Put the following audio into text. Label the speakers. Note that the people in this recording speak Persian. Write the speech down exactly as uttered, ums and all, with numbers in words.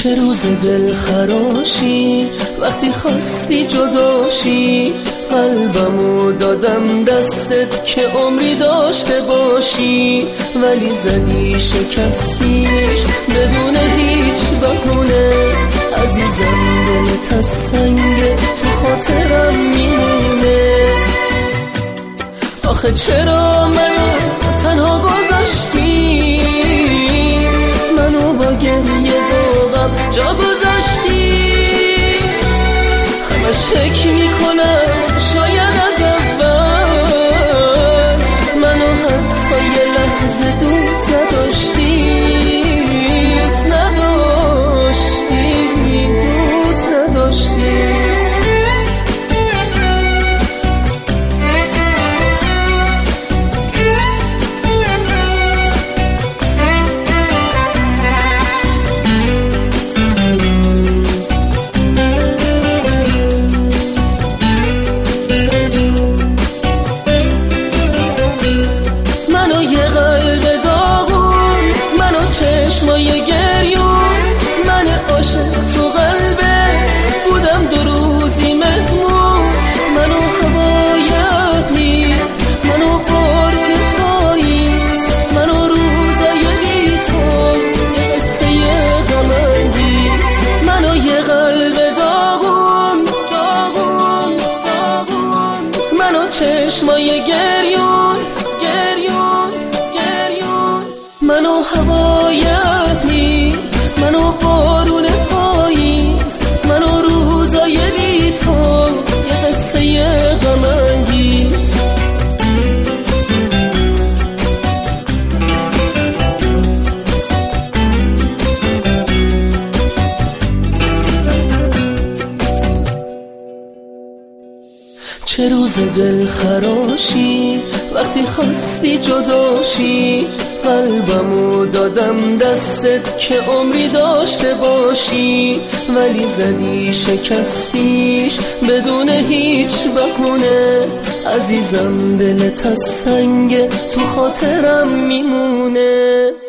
Speaker 1: چه روز دل خراشی وقتی خواستی جداشی، قلبمو دادم دستت که عمری داشته باشی، ولی زدی شکستیش بدون هیچ بهونه. عزیزم دلت از سنگ تو خاطرم میمونه. آخه چرا منو تنها گذاشتی، منو با گریه و غم جا گذاشتی. همش فکر میکنم شاید از اول منو حتی یه لحظه دوست نداشتی، دوست نداشتی، دوست نداشتی. چشمای گریون گریون گریون، منو هوای ابری، منو بارون پاییز، منو روزای بی تو، یه قصه غم انگیز. چه روز دل خراشی وقتی خواستی جداشی، قلبمو دادم دستت که عمری داشته باشی، ولی زدی شکستیش بدون هیچ بهونه. عزیزم دلت از سنگ تو خاطرم میمونه.